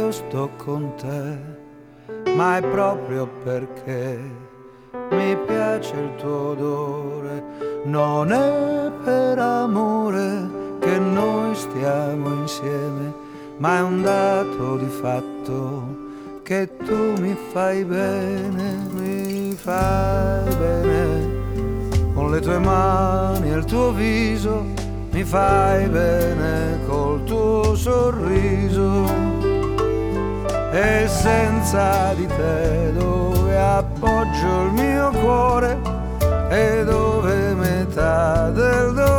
io sto con te, ma è proprio perché mi piace il tuo odore. Non è per amore che noi stiamo insieme, ma è un dato di fatto che tu mi fai bene, mi fai bene. Con le tue mani e il tuo viso mi fai bene, col tuo sorriso. E senza di te dove appoggio il mio cuore e dove metà del dolore